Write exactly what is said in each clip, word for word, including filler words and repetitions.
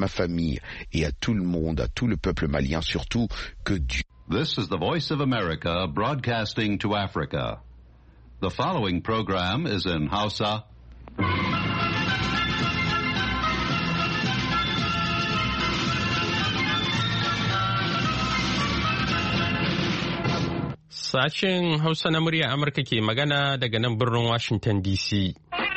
ma famille et à tout le monde, à tout le peuple malien surtout, que Dieu... This is the Voice of America broadcasting to Africa. The following program is in Hausa. Sashen Hausa na murya Amurka ke magana daga nan birnin Washington D C.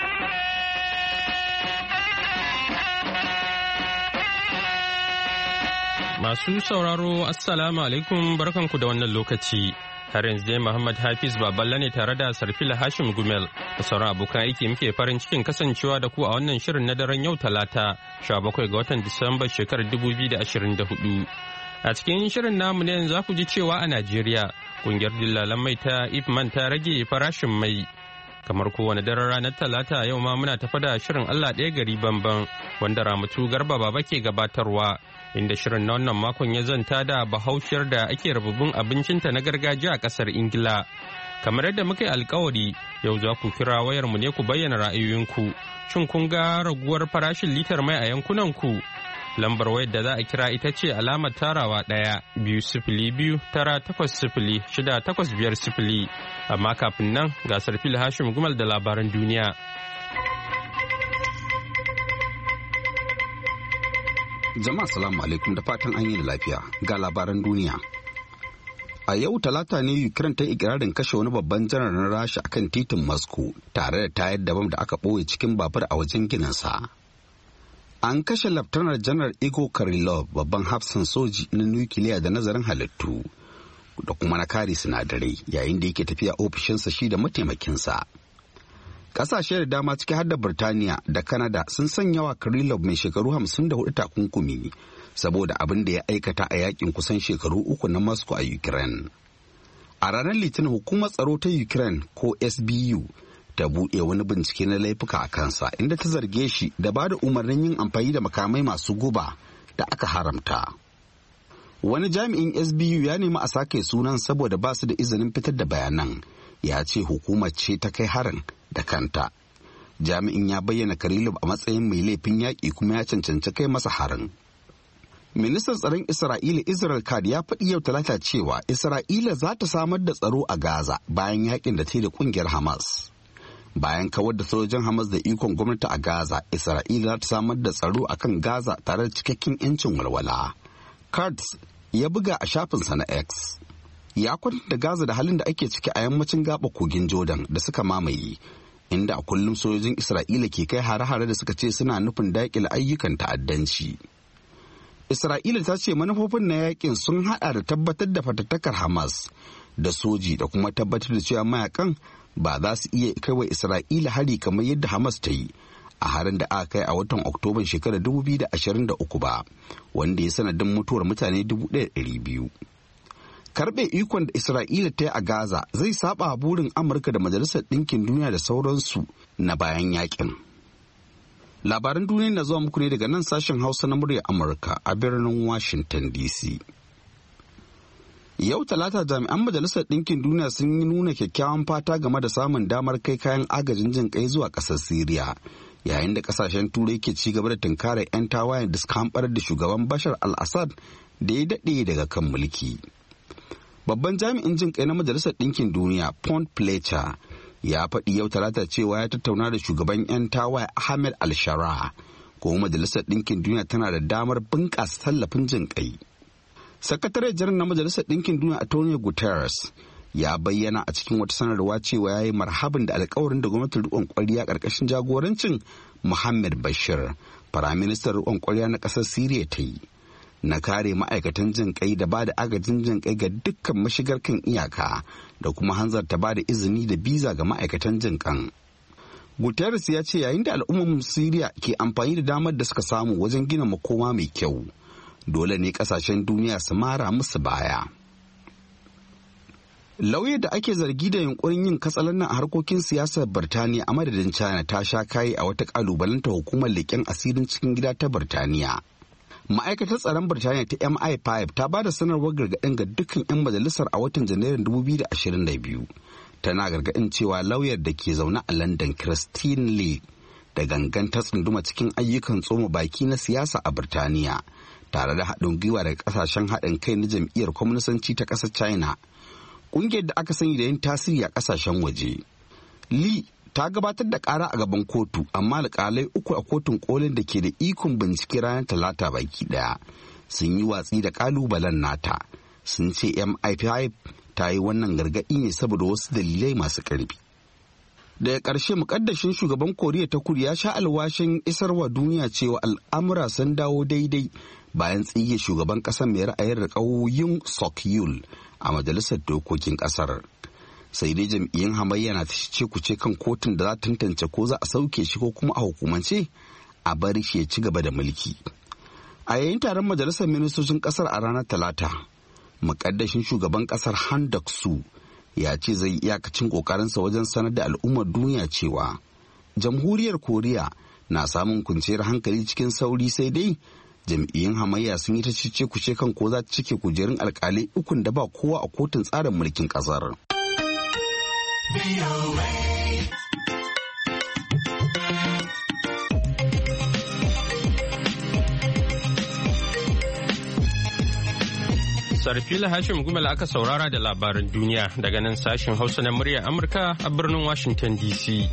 Masu sauraro, Assalamu alaikum, barkanku da wannan lokaci. Har yanzu dai Muhammad Hafiz Baballa ne tare da Sarfila Hashim Gumel da sauran abokan aiki muke farin cikin kasancewa da ku a wannan shirin na daren yau Talata, sha bakwai ga watan Disamba shekarar dubu biyu da ashirin da hudu. A cikin shirin namu ne za ku ji cewa a Najeriya, kungiyar dillalan mai ta Ifman ta rage farashin mai. Kamar kowane daren ranar Talata yau ma muna tafa da shirin Allah ɗaya gari banban wanda Ramatu Garba Baba ke gabatarwa, inda shirin na wannan makon ya zanta da bahaushiyar da ake rububin abincinta na gargajiya a ƙasar Ingila. Kamar yadda muka yi alkawari, yau za ku kira wayarmu ne ku bayyana ra'ayoyinku. Shin kun ga raguwar farashin litar mai a yankunanku? Lambar wayar da za a kira ita ce alamar tarawa ɗaya biyu sifili biyu tara takwas sifili shida takwas biyar sifili. Amma kafin nan gasar fil Hashim Gumal da labaran duniya. Jama'a salamu alaikum da fatan an yi da lafiya ga labaran duniya. A yau talata ne Ukraine ta ikirarin kashe wani babban janar na Rasha akan titin Moscow tare da tayar da bam da aka ɓoye cikin babur a wajen gininsa. An kashe Laftanar Janar Igor Kirillov, babban hafsan soji na nukiliya da nazarin halittu da kuma na kare sinadarai, yayin da yake tafiya ofishinsa shi da mataimakinsa. Ƙasashe da dama ciki har da Birtaniya da Kanada sun sanya wa Kirillov mai shekaru hamsin da hudu takunkumi saboda abin da ya aikata a yakin kusan shekaru uku na Moscow a Ukraine. A ranar Litinin hukumar tsaro ta Ukraine ko S B U ta buɗe wani bincike na laifuka a kansa inda ta zarge shi da ba da umarnin yin amfani da makamai masu guba da aka haramta. Wani jami'in S B U ya nemi a sake sunan saboda ba su da izinin fitar da bayanan. Ya ce hukumar ce ta kai harin da kanta. Jami'in ya bayyana Kirillov a matsayin mai laifin yaƙi kuma ya cancanci kai masa harin. Ministan tsaron Isra'ila Israel Katz ya faɗi yau Talata cewa Isra'ila za ta samar da tsaro a Gaza bayan yaƙin da ta yi da ƙungiyar Hamas. Bayan kawar da sojojin Hamas da ikon gwamnati a Gaza, Isra'ila za ta samar da tsaro a kan Gaza tare da cikakken 'yancin walwala. Katz ya buga a shafinsa na X. Ya kwatanta Gaza da halin da ake ciki a yammacin gaba kogin Jordan da suka mamaye, inda a kullum sojojin Isra'ila ke kai hare-hare da suka ce suna nufin daƙile ayyukan ta'addanci. Isra'ila ta ce manufofin na yakin sun haɗa da tabbatar da fatattakar Hamas da soji da kuma tabbatar da cewa mayakan ba za su iya kai wa Isra'ila hari kamar yadda Hamas ta yi a harin da aka kai a watan Oktoban shekarar dubu biyu da ashirin da uku ba, wanda ya sanadin mutuwar mutane dubu ɗaya da ɗari biyu. Karɓe ikon da Isra'ila ta yi a Gaza zai saba burin Amurka da Majalisar Ɗinkin Duniya da sauransu na bayan yakin. Labaran duniya na zuwa muku ne daga nan sashen Hausa na muryar Amurka a birnin Washington D C. Yau Talata jami'an Majalisar Ɗinkin Duniya sun yi nuna kyakkyawan fata game da samun damar kai kayan agajin jin kai zuwa ƙasar Siriya, yayin da ƙasashen Turai ke ci gaba da tunkarar 'yan tawayen da suka hamɓar da shugaban Bashar al-Assad da ya daɗe daga kan mulki. Babban jami'in jin kai na Majalisar Ɗinkin Duniya, Pont Fletcher, ya faɗi yau Talata cewa ya tattauna da shugaban 'yan tawaye Ahmed al-Shara, kuma Majalisar Ɗinkin Duniya tana da damar bunƙasa tallafin jin kai. Sakatare janar na Majalisar Ɗinkin Duniya Antonio Guterres ya bayyana a cikin wata sanarwa cewa ya yi marhabin da alkawarin da gwamnatin riƙon ƙwarya ƙarƙashin jagorancin Muhammad Bashir, firaministan riƙon ƙwarya na ƙasar Siriya ta yi, na kare ma'aikatan jin kai da ba da agajin jin kai ga dukkan mashigar kan iyaka da kuma hanzarta ba da izini da biza ga ma'aikatan jin kan. Guterres ya ce yayin da al'ummar Siriya ke amfani da damar da suka samu wajen gina makoma mai kyau, dole ne kasashen duniya su mara musu baya. Lauya da ake zargi da yunkurin yin katsalandan a harkokin siyasar Birtaniya a madadin China ta sha kayi a wata kalubalanta hukumar leƙen asirin cikin gida ta Birtaniya. Ma'aikatar tsaron Birtaniya ta M I five ta ba da sanarwar gargaɗin ga dukkan 'yan majalisar a watan Janairun dubu biyu da ashirin da biyu. Tana gargaɗin cewa lauyar da ke zaune a London Christine Lee da gangan ta tsunduma cikin ayyukan tsoma baki na siyasa a Birtaniya tare da haɗin gwiwa daga ƙasashen haɗin kai na jam'iyyar kwaminisanci ta ƙasar China, ƙungiyar da aka sani da yin tasiri a ƙasashen waje. Li ta gabatar da ƙara a gaban kotu, amma alƙalai uku a kotun kolin da ke da ikon bincike ranar Talata baki ɗaya sun yi watsi da ƙalubalen nata. Sun ce M I five ta yi wannan gargaɗi ne saboda wasu dalilai masu ƙarfi. Daga ƙarshe, muƙaddashin shugaban Koriya ta Kudu ya sha alwashin isarwa duniya cewa al'amura sun dawo daidai bayan tsige shugaban ƙasar mai ra'ayin riƙau Yoon Suk Yeol a majalisar dokokin ƙasar. Sai dai jam'iyyun hamayya na ce kuce kan kotun da za ta tantance ko za a sauke shi ko kuma a hukumance a bari shi ya ci gaba da mulki. A yayin taron majalisar ministocin ƙasar a ranar Talata, muƙaddashin shugaban ƙasar Han Duck-soo ya ce zai iyakacin ƙoƙarinsa wajen sanar da al'ummar duniya cewa jamhuriyar Koriya na samun kwanciyar hankali cikin sauri, sai dai jam'iyyun hamayya sun yi ta cece kuce kan ko za ta cike kujerun alƙalai ukun da ba kowa a kotun tsarin mulkin ƙasar. Sarfila Hashim Gumel aka saurara da labaran duniya daga nan sashen Hausa na muryar Amurka a birnin Washington D C.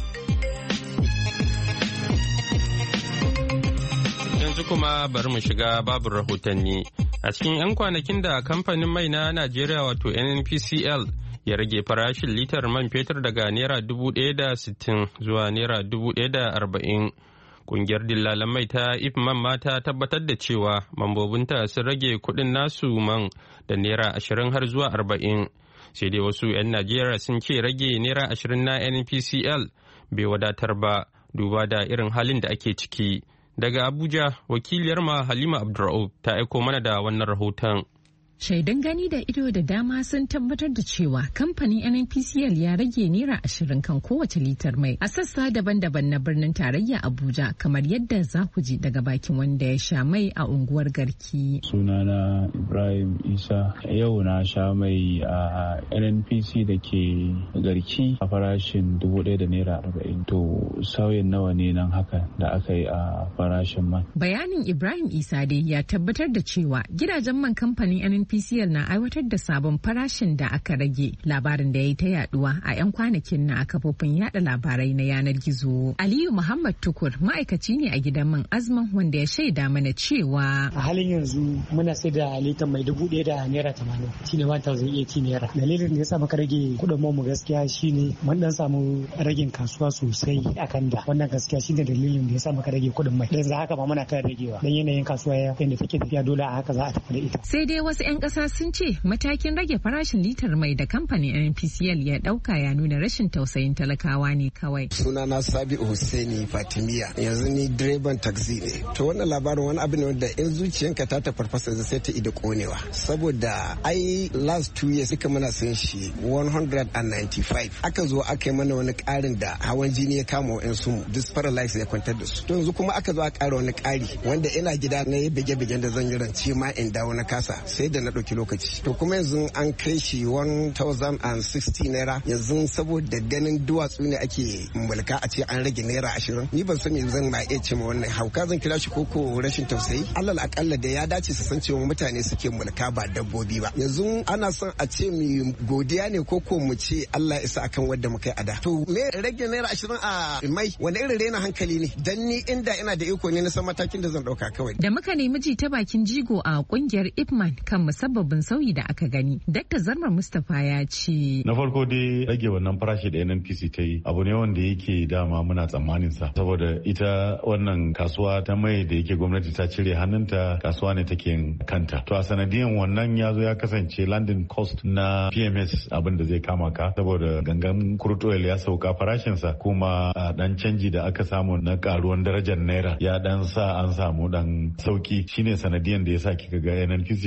Yanzu kuma bari mu shiga babin rahotanni. A cikin 'yan kwanakin da kamfanin mai na Najeriya wato N N P C L ya rage farashin litar man fetur daga Naira dubu ɗaya da sittin zuwa Naira dubu ɗaya da arba'in. Kungiyar dillalan mai ta Ipman ma ta tabbatar da cewa mambobinta sun rage kuɗin nasu man da naira ashirin har zuwa arba'in. Sai dai wasu 'yan Najeriya sun ce rage naira ashirin na N P C L bai wadatar ba duba da irin halin da ake ciki. Daga Abuja, wakiliyar ma Halima Abdur'aub ta aiko mana da wannan rahoton. Shaidan gani da ido da dama sun tabbatar da cewa kamfanin N N P C L ya rage naira ashirin kan kowace litar mai a sassa daban-daban na birnin tarayya Abuja, kamar yadda za ku ji daga bakin wanda ya sha mai a unguwar Garki. Sunana Ibrahim Isa. Yau na sha mai a N N P C da ke Garki a farashin dubu ɗaya da naira arba'in. To sauyin nawa ne nan haka da aka yi a farashin man. Bayanin Ibrahim Isa dai ya tabbatar da cewa gidajen man kamfanin N N P C L na aiwatar da sabon farashin da aka rage, labarin da ya yi ta yaduwa a 'yan kwanakin na a kafofin yada labarai na yanar gizo. Aliyu Muhammad Tukur ma'aikaci ne a gidan man Azman wanda ya shaida mana cewa a halin yanzu muna sai da litan mai dubu ɗaya da naira tamanin shine one thousand eighty naira. Dalilin da ya sa muka rage kuɗin mu gaskiya shine mun dan samu ragin kasuwa sosai akan da, wannan gaskiya shine dalilin da ya sa muka rage kuɗin mai. Dan haka ba muna kan ragewa dan yanayin kasuwa yadda take tafiya, dole a haka za a tafi da ita. Sai dai wasu 'yan ƙasa sun ce matakin rage farashin litar mai da kamfanin N N P C L ya ɗauka ya nuna rashin tausayin talakawa ne kawai. Sunana Sabi'u Hussaini Fatimiya, yanzu ni direban taxi ne. To wannan labarin wani abu ne wanda in zuciyanka ta ta farfasa sai ta ida konewa, saboda ai last two years suka muna sayan shi one hundred ninety-five, aka zo aka yi mana wani ƙarin da hawan jini ya kama wa su duk paralyze ya kwantar da su. To yanzu kuma aka zo a ƙara wani ƙari wanda ina gida na yi bige-bigen da zan yi rance ma in dawo na kasa sai da na ɗauki lokaci. To kuma yanzu an kai shi one thousand sixty naira, yanzu saboda ganin duwatsu ne ake mulka a ce an rage naira ashirin. Ni ban san me zan ma iya ce ma wannan hauka zan kira shi koko rashin tausayi. Alal akalla da ya dace su san cewa mutane suke mulka ba dabbobi ba. Yanzu ana son a ce mu godiya ne koko mu ce Allah isa akan wanda muka yi a da. To me rage naira ashirin a mai wani irin rena hankali ne? Dan ni inda ina da iko ne na san matakin da zan ɗauka kawai. Da muka nemi ji ta bakin jigo a kungiyar Ipman kan musabbabin sauyi da aka gani, Dakta Zarmar Mustapha ya ce. Na farko dai rage wannan farashi da N N P C ta yi abu ne wanda yake dama muna tsammanin sa, saboda ita wannan kasuwa ta mai da yake gwamnati ta cire hannunta, kasuwa ne take kanta. To a sanadiyan wannan ya zo ya kasance landing cost na P M S abin da zai kama ka, saboda gangan crude oil ya sauka farashinsa, kuma a dan canji da aka samu na karuwan darajar naira ya dan sa an samu dan sauki, shine sanadiyan da ya sa kika ga N N P C ma suka samu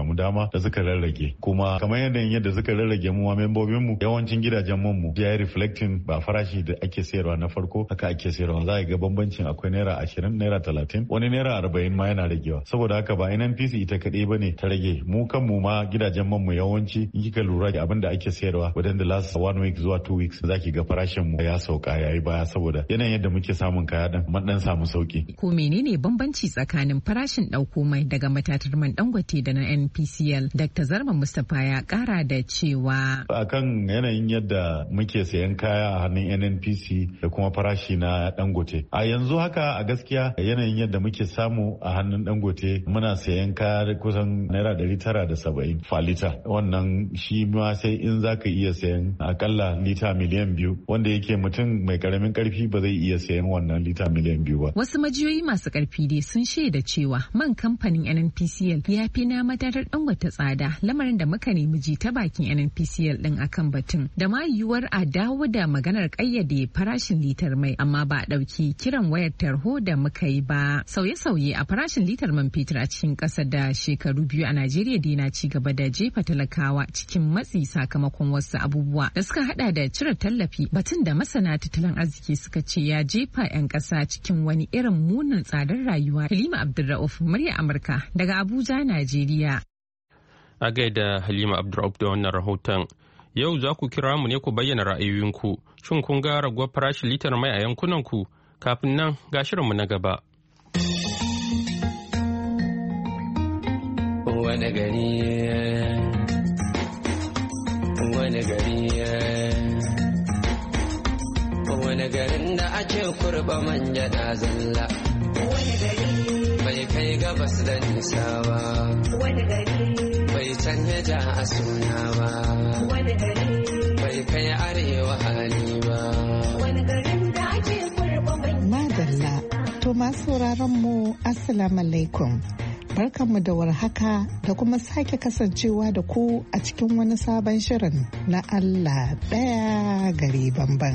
samu dama da suka rarrage, kuma kamar yadda yadda suka rarrage mu ma membobin mu yawancin gidajen man mu ya reflecting ba farashi da ake sayarwa na farko haka ake sayarwa. Za a ga bambancin akwai naira ashirin, naira talatin, wani naira arba'in ma yana ragewa. Saboda haka ba N N P C ita kaɗai bane ta rage, mu kan mu ma gidajen man mu yawanci in kika lura da abin da ake sayarwa within the last one week zuwa two weeks zaki ga farashin mu ya sauka yayi baya saboda yanayin yadda muke samun kaya din mun dan samu sauki. Ko menene bambanci tsakanin farashin ɗauko mai daga matatar man Dangote da na N P C L? Doctor Zarma Mustapha ya kara da cewa akan yanayin yadda muke sayan kaya a hannun N N P C da kuma farashi na Dangote. A yanzu haka a gaskiya yanayin yadda muke samu a hannun Dangote muna sayan kaya kusan naira ɗari tara da saba'in fa lita. Wannan shi ma sai in zaka iya sayan akalla lita miliyan biyu, wanda yake mutum mai karamin karfi ba zai iya sayan wannan lita miliyan biyu ba. Wasu majiyoyi masu karfi dai sun shaida cewa man kamfanin N N P C L ya fi na matatar Dangote tsada, lamarin da muka nemi ji ta bakin N N P C L din akan batun da ma yiwuwar a dawo da maganar kayyade farashin litar mai, amma ba a dauki kiran wayar tarho da muka yi ba. Sauye-sauye a farashin litar man fetur a cikin ƙasa da shekaru biyu a Najeriya dai na ci gaba da jefa talakawa cikin matsi sakamakon wasu abubuwa da suka hada da cire tallafi, batun da masana tattalin arziki suka ce ya jefa 'yan ƙasa cikin wani irin munin tsadar rayuwa. Halima Abdulrauf, murya Amurka daga Abuja, Najeriya. A gaida Halima Abdulrauf da wannan rahoton. Yau za ku kira mu ne ku bayyana ra'ayoyinku. Shin kun ga raguwar farashin litar mai a yankunanku? Kafin nan ga shirinmu na gaba. Wani gari wani gari wani garin da ake kurba manja da zalla, wani gari bai kai gabas da nisa ba, wani gari bai canja ja a suna ba, wani gari bai kai arewa hali ba, wani garin da ake kurba manja. Madalla, to masu sauraron mu assalamu alaikum. Barkanmu da warhaka da kuma sake kasancewa da ku a cikin wani sabon shirin na Allah ɗaya gari bamban.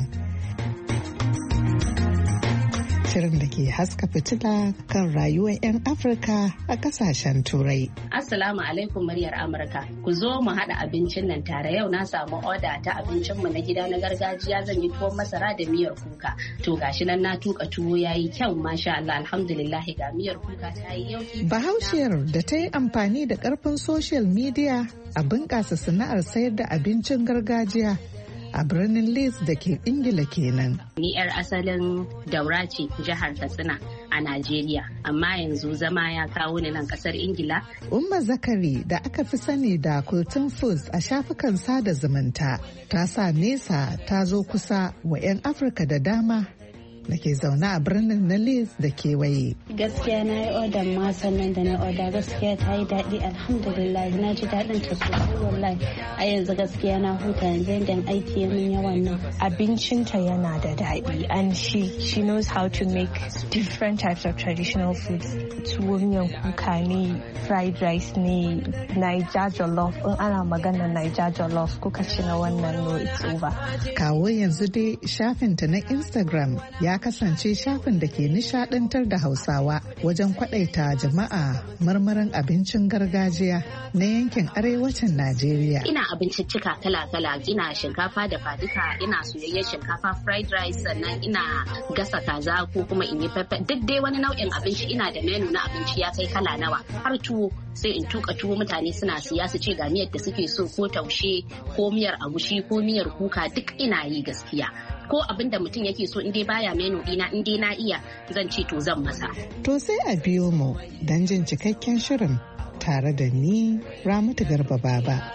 Shirin da ke haska fitila kan rayuwar 'yan Afirka a kasashen Turai. Assalamu alaikum muryar Amurka. Ku zo mu haɗa abincin nan tare. Yau na samu oda ta abincinmu na gida na gargajiya, zan yi tuwon masara da miyar kuka. To gashi nan na tuka tuwo yayi kyau, masha Allah, alhamdulillah, ga miyar kuka ta yi yau. Bahaushiyar da ta yi amfani da karfin social media a bunƙasa sana'ar sayar da abincin gargajiya a birnin Leeds da ke Ingila kenan. Ni 'yar asalin Daura ce, jihar Katsina a Najeriya, amma yanzu zama ya kawo ni nan kasar Ingila. Umma Zakari da aka fi sani da Kultin Foods a shafukan sada zumunta ta sa nesa ta zo kusa wa 'yan Afirka da dama da ke zaune a birnin na Leeds da kewaye. Gaskiya na yi odan masan nan da na oda, gaskiya ta yi daɗi, alhamdulillah, na ji daɗin ta sosai wallahi. A yanzu gaskiya na huta yanzu yadda aiki ya min yawan nan. Abincinta yana da daɗi, and she she knows how to make different types of traditional foods. Tuwo miyan kuka ne, fried rice ne, Naija jollof. In ana magana Naija jollof kuka ci na wannan, no, it's over. Kawo yanzu dai shafinta na Instagram ya kasance shafin da ke nishadantar da Hausawa wajen kwadaita jama'a marmarin abincin gargajiya na yankin arewacin Najeriya. Ina abinciccika kala-kala, ina shinkafa da faduka, ina soyayyen shinkafa, fried rice, sannan ina gasa kaza ko kuma in yi pepper. Duk dai wani nau'in abinci ina da menu na abinci ya kai kala nawa. Har tuwo sai in tuka tuwo, mutane suna siya su ce ga miyar da suke so, ko taushe ko miyar agushi ko miyar kuka, duk ina yi gaskiya. Ko abin da mutum yake so in dai baya menu dina, in dai na iya, zan ce to zan masa. To sai a biyo mu don jin cikakken shirin tare da ni Ramatu Garba Baba.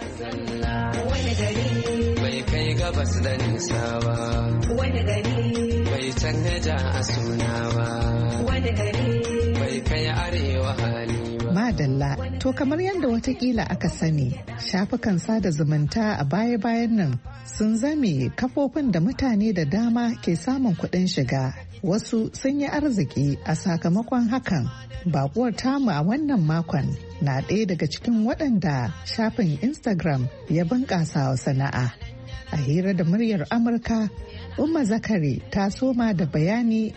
Wani gari bai kai gabas da nisa ba, wani gari bai canja a suna ba, wani gari bai kai arewa hali. Madalla, to kamar yadda watakila aka sani, shafukan sada zumunta a baya-bayan nan sun zame kafofin da mutane da dama ke samun kuɗin shiga. Wasu sun yi arziki a sakamakon hakan. Bakuwar tamu a wannan makon na ɗaya daga cikin waɗanda shafin Instagram ya bunƙasa wa sana'a. A hira da muryar Amurka, Umma Zakari ta soma da bayani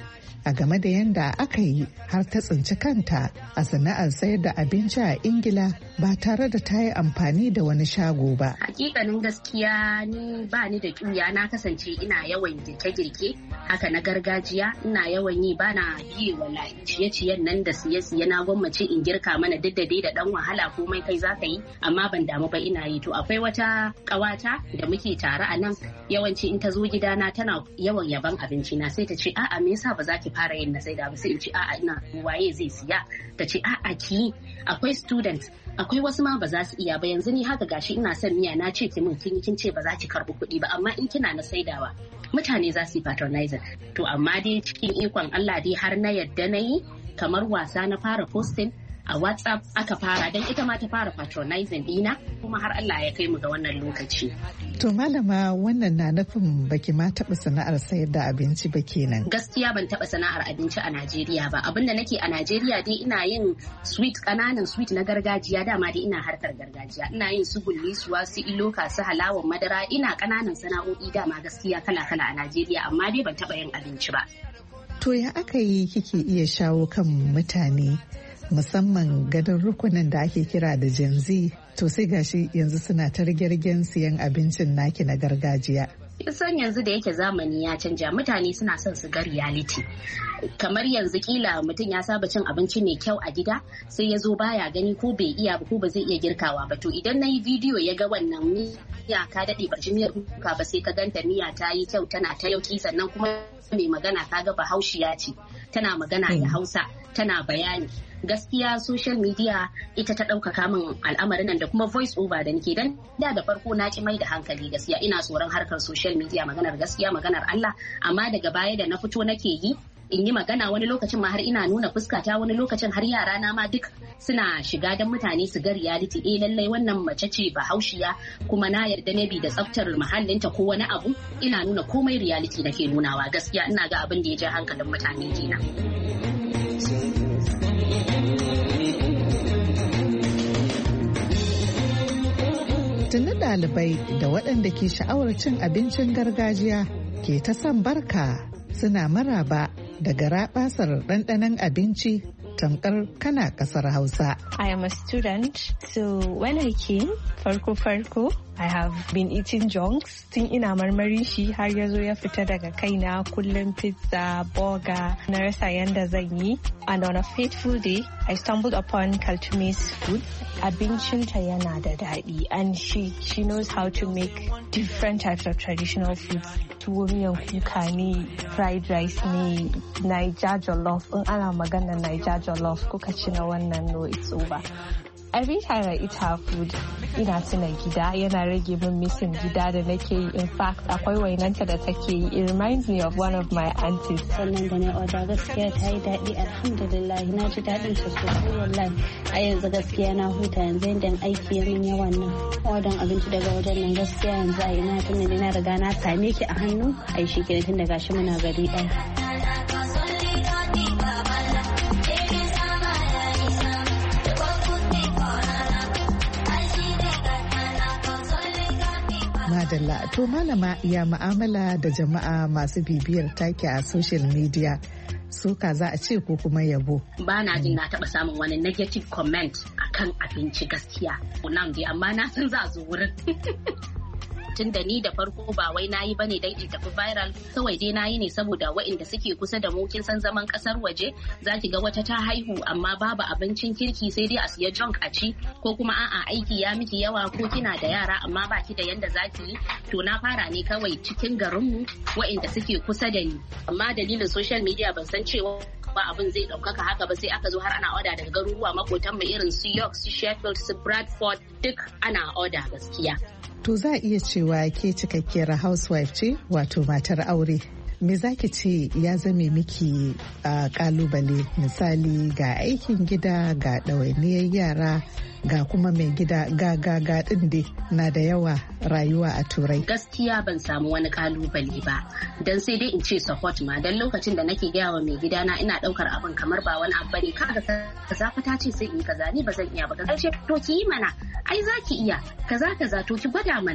a game da yadda aka yi har ta tsinci kanta a sana'ar sayar da abinci a Ingila ba tare da ta yi amfani da wani shago ba. Hakikanin gaskiya ni ba ni da ƙuya, na kasance ina yawan girke-girke haka na gargajiya, ina yawan yi bana biye wa ciye-ciyen nan da siye-siye, na gwammace in girka mana duk da dai da dan wahala komai kai zaka yi, amma ban damu ba ina yi. To akwai wata ƙawata da muke tare a nan, yawanci in ta zo gidana tana yawan yaban abinci na, sai ta ce a'a me yasa ba za ki fara yin na sai da ba, sai in ce a'a ina waye zai siya, ta ce a'a ki akwai student, akwai wasu ma ba za su iya ba. Yanzu ni haka gashi ina son miya, na ce ki min kin kin ce ba za ki karbi kuɗi ba, amma in kina na saidawa mutane za su yi patronizing. To amma dai cikin ikon Allah dai har na yadda na yi, kamar wasa na fara posting a WhatsApp aka fara, don ita ma ta fara patronizing dina, kuma har Allah ya kai mu ga wannan lokaci. To malama, wannan na nufin baki ma taɓa sana'ar sayar da abinci ba kenan? Gaskiya ban taɓa sana'ar abinci a Najeriya ba. Abinda nake a Najeriya dai ina yin sweet, ƙananan sweet na gargajiya, dama dai ina harkar gargajiya. Ina yin su gullisuwa, su iloka, su halawan madara, ina ƙananan sana'o'i dama gaskiya kala-kala a Najeriya, amma dai ban taɓa yin abinci ba. To ya aka yi kike iya shawo kan mutane, musamman gadon rukunin da ake kira da Gen Z, to sai gashi yanzu suna ta rigirgen siyan abincin naki na gargajiya? San yanzu da yake zamani ya canja, mutane suna son su ga reality. Kamar yanzu kila mutum ya saba cin abinci mai kyau a gida, sai ya zo baya gani ko bai iya ba ko ba zai iya girkawa ba. To idan na yi bidiyo ya ga wannan miya ka daɗe ba miyar kuka ba, sai ka ganta miya ta yi kyau, tana ta yauki, sannan kuma mai magana ka ga bahaushiya ce, tana magana da Hausa, tana bayani. Gaskiya social media ita ta ɗaukaka min al'amarin nan, da kuma voice over da nake, dan da da farko na ki mai da hankali gaskiya, ina tsoron harkar social media, maganar gaskiya maganar Allah, amma daga baya da na fito nake yi in yi magana, wani lokacin ma har ina nuna fuskata, wani lokacin har yara na ma duk suna shiga don mutane su ga reality. Eh lallai wannan mace ce bahaushiya, kuma na yarda ne bi da tsaftar muhallinta ko wani abu, ina nuna komai reality nake nunawa. Gaskiya ina ga abin da ya ja hankalin mutane kenan. Tuni ɗalibai da waɗanda ke sha'awar cin abincin gargajiya ke ta son barka, suna maraba da garaɓasar ɗanɗanon abinci tamkar kana ƙasar Hausa. I am a student, so when I came, farko farko, I have been eating junks tun ina marmarin shi har ya zo ya fita daga kaina, kullum pizza, burger, na rasa yanda zan yi. And on a fateful day, I stumbled upon Kaltume's food. Abincinta yana da daɗi, and she she knows how to make different types of traditional foods. Tuwo miyan kuka ne, fried rice ne, Naija jollof. In ana magana Naija jollof, kuka ci na wannan, no, it's over. Every time I eat her food, ina tuna gida, yana rage min missing gida da nake yi. In fact, akwai wainanta da take yi. It reminds me of one of my aunties. Sannan da na order gaskiya ta yi daɗi, alhamdulillah, na ji daɗin ta sosai wallahi. A yanzu gaskiya na huta, yanzu yadda aiki ya min yawan nan. Order abinci daga wajen nan gaskiya yanzu a ina tun da na riga na same ki a hannu, ai shi kenan tun da gashi muna gari ɗaya. Madalla, to malama ya mu'amala da jama'a masu bibiyar take a social media, suka za a ce ko kuma yabo? Ba na jin na taɓa samun wani negative comment akan abinci gaskiya. Nan dai amma na san za zo wurin. Tun da ni da farko ba wai nayi bane dai in tafi viral, kawai dai nayi ne saboda waɗanda suke kusa da mu, kin san zaman kasar waje, zaki ga wata ta haihu amma babu abincin kirki, sai dai a siya junk a ci, ko kuma a'a aiki ya miki yawa, ko kina da yara amma baki da yanda zaki yi. To na fara ne kawai cikin garinmu waɗanda suke kusa da ni, amma dalilin social media ban san cewa ba abin zai ɗaukaka haka ba, sai aka zo har ana order daga garuruwa makotan mu irin su York, su Sheffield, su Bradford, duk ana order gaskiya. To za a iya cewa ke cikakkiyar housewife ce, wato matar aure. Me zaki ce ya zame miki a kalubale, misali ga aikin gida, ga ɗawainiyar yara, ga kuma mai gida, ga ga ga ɗin dai na da yawa rayuwa a turai? Gaskiya ban samu wani kalubale ba, dan sai dai in ce support ma, dan lokacin da nake gaya wa mai gidana ina ɗaukar abin kamar ba wani abu bane, kaga kaza fa ta ce sai in kaza, ni ba zan iya ba, kaza ce to ki yi mana, ai za ki iya, kaza kaza to ki gwada mana.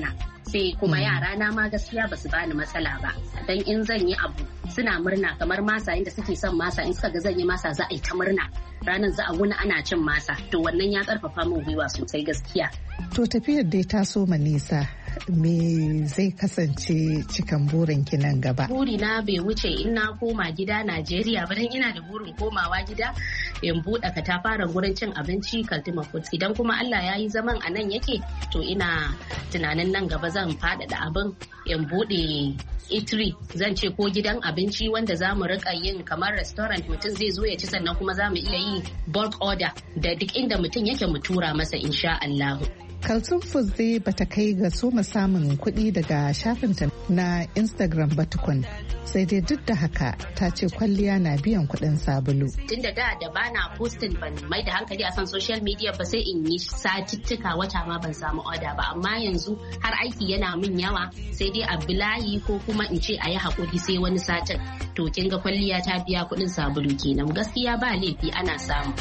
sai kuma yara na ma gaskiya basu bani matsala ba dan in zan yi abu suna murna kamar masa inda suke son masa in suka ga zan yi masa za a yi ta murna ranar za a wuni ana cin masa to wannan ya karfafa min gwiwa sosai gaskiya. To tafiyar dai ta so ma nisa me zai kasance cikan burin ki nan gaba? Buri na bai wuce in na koma gida Najeriya ba dan ina da burin komawa gida in buɗe katafaren gurin cin abinci Kaltuma Foods idan kuma Allah ya yi zaman a nan yake to ina tunanin nan gaba zan faɗaɗa abin in buɗe eatery zan ce ko gidan abinci wanda za mu rika yin kamar restaurant mutum zai zo ya ci sannan kuma za mu iya yi bulk order da duk inda mutum yake mu tura masa insha Allah. Kaltuma Foods dai bata kai ga soma samun kuɗi daga shafinta na Instagram ba tukun sai dai duk da haka ta ce kwalliya na biyan kuɗin sabulu. Tunda da da bana posting ban mai da hankali a san social media ba sai in yi satittika wata ma ban samu order ba amma yanzu har aiki yana min yawa sai dai a bilayi ko kuma in ce a yi haƙuri sai wani satin to kin ga kwalliya ta biya kuɗin sabulu kenan gaskiya ba laifi ana samu.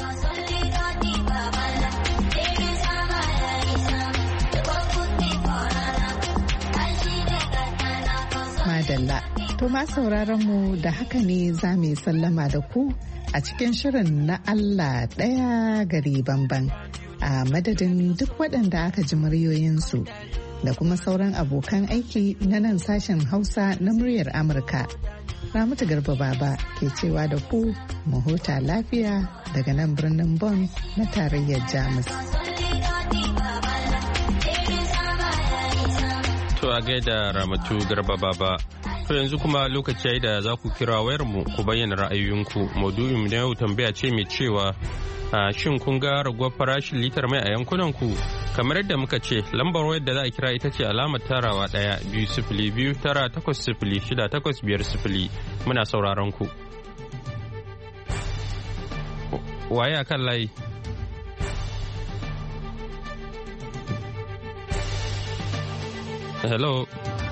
Madalla. To ma sauraron mu da haka ne za mu yi sallama da ku a cikin shirin na Allah ɗaya gari banban a madadin duk waɗanda aka ji muryoyinsu da kuma sauran abokan aiki na nan sashen Hausa na muryar Amurka. Ramatu Garba Baba ke cewa da ku mu huta lafiya daga nan birnin Bonn na tarayyar Jamus. To a gaida Ramatu Garba Baba. To yanzu kuma lokaci yayi da za ku kira wayarmu ku bayyana ra'ayoyinku. Maudu'in na yau tambaya ce mai cewa shin kun ga raguwar farashin litar mai a yankunan ku? Kamar yadda muka ce lambar wayar da za a kira ita ce alamar tarawa ɗaya biyu sifili biyu tara takwas sifili shida takwas biyar sifili. Muna sauraron ku. Waye a kan layi? Hello.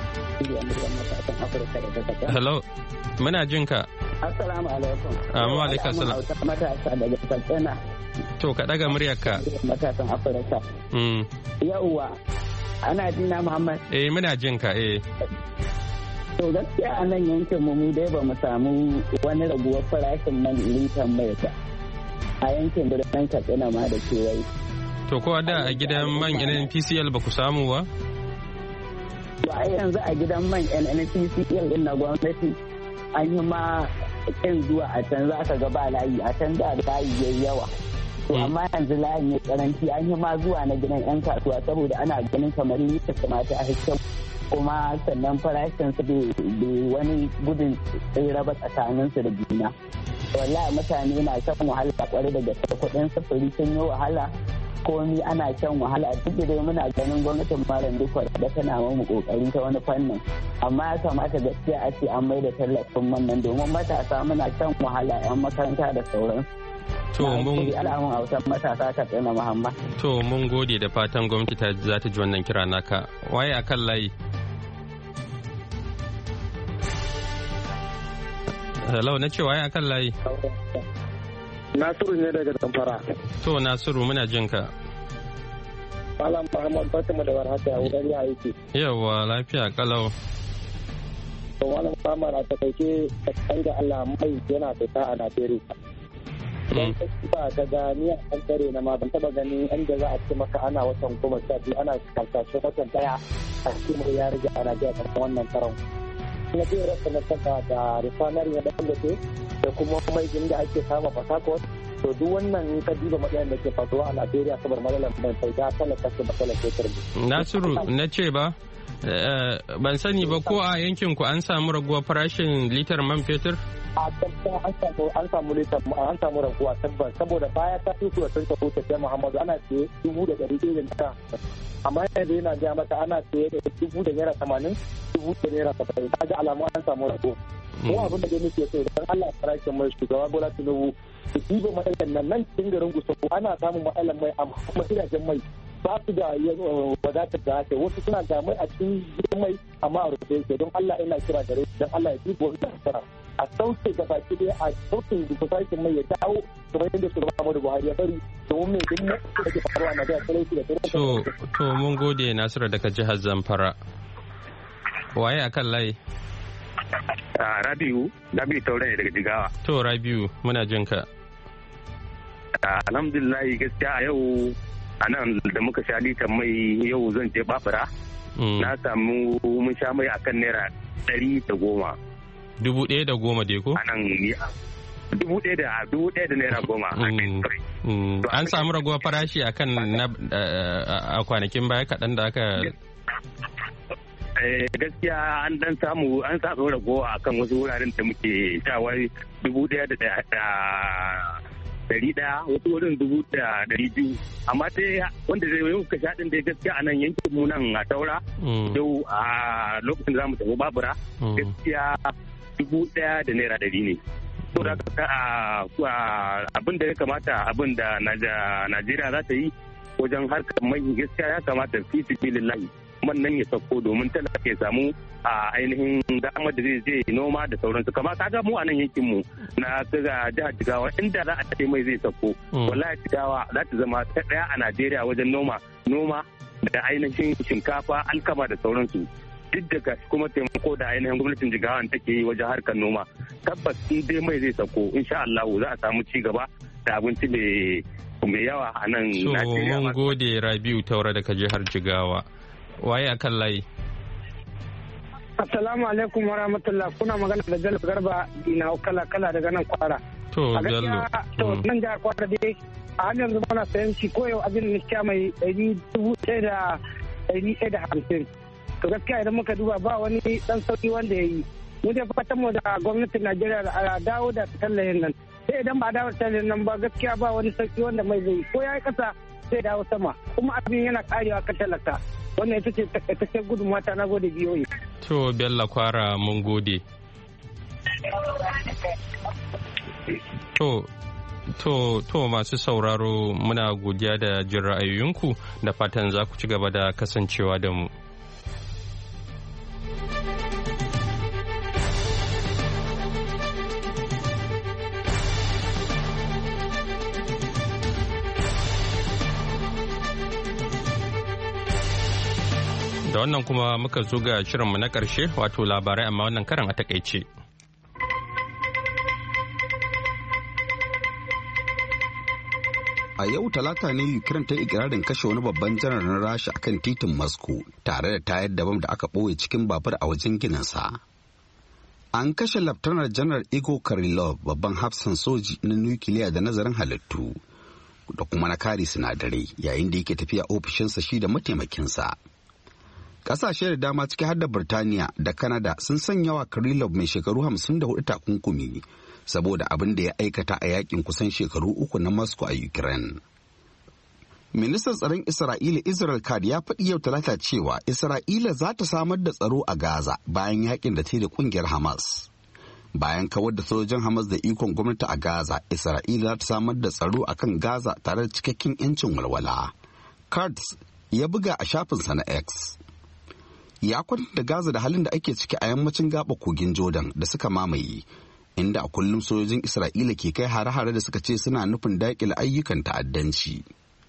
Hello. Muna jin ka. Assalamu alaikum. Amma alaikum salam. Matasa daga Katsina. To ka daga muryarka. Matasan Afirka. Mm. Yawwa. Ana jina Muhammad. Eh muna jin ka eh. To gaskiya a nan yankin mu dai ba mu samu wani raguwar farashin man litan mai ba. A yankin birnin Katsina ma da kewaye. To ko da a gidan man N N P C L ba ku samu ba? To ai yanzu a gidan man N N P C L din na gwamnati an yi ma kin zuwa a can za ka ga ba layi a can da layi yayi yawa. To amma yanzu layin ya karanci an yi ma zuwa na gidan yan kasuwa saboda ana ganin kamar lita kamata a hikin kuma sannan farashin su bai wani gudun tsira ba tsakanin su da juna. Wallahi mutane na shan wahala kwarai da gaske kuɗin sufuri sun yi wahala. Komi ana shan wahala duk da dai muna ganin gwamnatin malam duka da tana mu kokari ta wani fannin amma ya kamata gaskiya a ce an mai da tallafin wannan domin matasa muna shan wahala yan makaranta da sauran to mun alamun hausan matasa ta tsina Muhammad to mun gode da fatan gwamnati ta za ta ji wannan kira naka waye akan layi hello na ce waye akan layi Nasiru ne daga Zamfara. To Nasiru muna jin ka. Malam Muhammad Fatima da warhaka a wurare ya yake. Yawwa lafiya kalau. To Malam Muhammad a takaice kai da Allah mai yana fita a Najeriya. Don ba ka ga ni an tare na ma ban taba gani inda za a ce maka ana watan goma sha biyu ana kalkashe watan daya a cikin ya rage a Najeriya kan wannan karon. Na je rasa na saka da refinery na Dangote da kuma mai da ake kama fasakot to duk wannan ka duba matsayin da ke faruwa a Najeriya saboda matsalar mai sai da talaka ce matsalar fetur. Nasiru na ce ba ban sani ba ko a yankin ku an samu raguwar farashin litar man fetur? A tabbata an samu an samu litar an samu raguwa tabbas saboda baya ta tutu da sun tafi ta Muhammadu ana ce dubu da ɗari ɗaya da ta amma yanzu yana ga mata ana ce da dubu da naira tamanin dubu da naira saba'in ta ga alamu an samu raguwa. Ko abin da dai muke so dan Allah farashin mai shugaba Bola Tinubu su diba matsalar nan nan cikin garin Gusau ana samun matsalar mai amma kuma gidajen mai ba su da wadatar da haka wasu suna da mai a cikin gidan mai amma a rufe yake don Allah ina kira gare su don Allah ya diba wannan nasara a sauke da baki dai a sauke da farashin mai ya dawo kamar yadda shugaba Muhammadu Buhari ya bari domin mai din da ke faruwa na da talauci da talauci. To to mun gode Nasiru daga jihar Zamfara. Waye akan layi? Rabiu, Rabiu Taure daga Jigawa. To Rabiu, muna jin ka. Alhamdulillah gaskiya a yau a nan da muka sha litan mai yau zan je Babura. Na samu mun sha mai akan naira ɗari da goma. Dubu ɗaya da goma dai ko? A nan dubu ɗaya da dubu ɗaya da naira goma. An samu raguwar farashi akan na a kwanakin baya kaɗan da aka. Gaskiya an dan samu an samu ragowa akan wasu wuraren da muke shawar dubu ɗaya da dari ɗaya wasu wurin dubu da dari biyu amma dai wanda zai yi ka sha ɗin dai gaskiya a nan yankin mu nan a Taura yau a lokacin da za mu tafi Babura gaskiya dubu ɗaya da naira ɗari ne. To da abin da ya kamata abin da Najeriya za ta yi wajen harkar mai gaskiya ya kamata fi sibilillahi man nan ya sauko domin talaka ya samu a ainihin damar da zai je noma da sauransu kama kaga mu a nan yankin mu na kaga jihar Jigawa inda za a ce mai zai sauko wallahi Jigawa za ta zama ta daya a Najeriya wajen noma noma da ainihin shinkafa alkama da sauransu duk da kuma taimako da ainihin gwamnatin Jigawa take yi wajen harkar noma tabbas in dai mai zai sauko insha Allah za a samu ci gaba da abinci mai yawa a nan Najeriya. So mun gode Rabiu Taura daga jihar Jigawa. Waye akan layi? Assalamu alaikum wa rahmatullah, kuna magana da Jallo Garba ina kala kala daga nan Kwara. To Jallo. To nan jihar Kwara dai a har yanzu muna sayan shi ko yau abin da mai ɗari dubu ɗaya da ɗari ɗaya da hamsin. To gaskiya idan muka duba ba wani dan sauki wanda ya yi. Mu dai fatan mu da gwamnatin Najeriya a dawo da tallahin nan. Sai idan ba a dawo da tallahin nan ba gaskiya ba wani sauki wanda mai zai ko ya yi kasa sai dawo sama kuma abin yana karewa kan talaka. Wannan ita ce takaitaccen gudunmawa ta na gode biyoyi. To Bello Kwara mun gode. To to to masu sauraro muna godiya da jin ra'ayoyinku da fatan za ku ci gaba da kasancewa da mu. Da wannan kuma muka zo ga shirinmu na ƙarshe wato labarai amma wannan karan a takaice. A yau talata ne Ukraine ta ikirarin kashe wani babban janar na Rasha akan titin Moscow tare da tayar da bam da aka ɓoye cikin babur a wajen gininsa. An kashe Laftanar Janar Igor Kirillov babban hafsan soji na nukiliya da nazarin halittu da kuma na kare sinadarai yayin da yake tafiya ofishinsa shi da mataimakinsa. Kasashe da dama ciki har da Birtaniya da Canada sun sanya wa Kirillov mai shekaru hamsin da hudu takunkumi saboda abin da ya aikata a yakin kusan shekaru uku na Moscow a Ukraine. Ministan tsaron Isra'ila Israel Katz ya faɗi yau talata cewa Isra'ila za ta samar da tsaro a Gaza bayan yakin da ta yi da kungiyar Hamas. Bayan kawar da sojojin Hamas da ikon gwamnati a Gaza, Isra'ila za ta samar da tsaro a kan Gaza tare da cikakken 'yancin walwala. Katz ya buga a shafinsa na X. Ya kwatanta Gaza da halin da ake ciki a yammacin gaba kogin Jordan da suka mamaye, inda a kullum sojojin Isra'ila ke kai hare-hare da suka ce suna nufin daƙile ayyukan ta'addanci.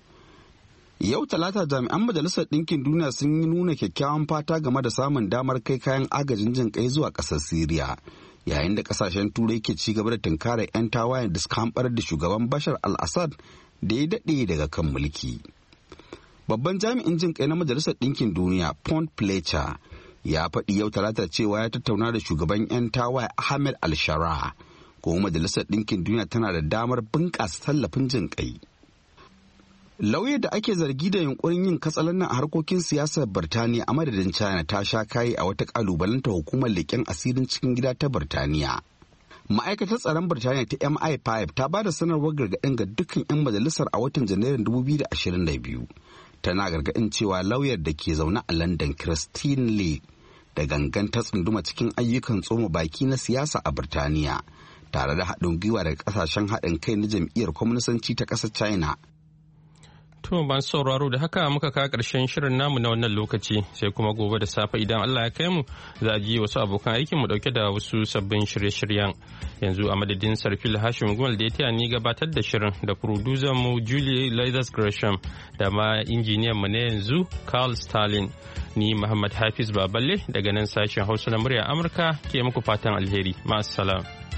Yau talata jami'an Majalisar Ɗinkin Duniya sun yi nuna kyakkyawan fata game da samun damar kai kayan agajin jin kai zuwa ƙasar Siriya, yayin da ƙasashen Turai ke ci gaba da tunkarar 'yan tawayen da suka hamɓar da shugaban Bashar al-Assad da ya daɗe daga kan mulki. Babban jami'in jin kai na Majalisar Ɗinkin Duniya, Pont Fletcher, ya faɗi yau talata cewa ya tattauna da shugaban 'yan tawaye Ahmed al-Shara, kuma Majalisar Ɗinkin Duniya tana da damar bunƙasa tallafin jin kai. Lauya da ake zargi da yunkurin yin katsalandan a harkokin siyasar Birtaniya a madadin China ta sha kayi a wata kalubalanta hukumar leƙen asirin cikin gida ta Birtaniya. Ma'aikatar tsaron Birtaniya ta M I five ta ba da sanarwar gargaɗin ga dukkan 'yan majalisar a watan Janairun dubu biyu da ashirin da biyu. Tana gargaɗin cewa lauyar da ke zaune a London Christine Lee da gangan ta tsunduma cikin ayyukan tsoma baki na siyasa a Birtaniya tare da haɗin gwiwa daga ƙasashen haɗin kai na jam'iyyar kwaminisanci ta ƙasar China. To ban sauraro da haka muka ka karshen shirin namu na wannan lokaci sai kuma gobe da safe idan Allah ya kai mu za a ji wasu abokan aikin mu dauke da wasu sabbin shirye-shiryen. Yanzu a madadin Sarfil Hashim Gumal da ya taya ni gabatar da shirin da producer mu Julie Leathers Gresham da ma injiniyan mu na yanzu Carl Stalin. Ni Muhammad Hafiz Baballe daga nan sashen Hausa na murya Amurka ke muku fatan alheri. Ma'assalam.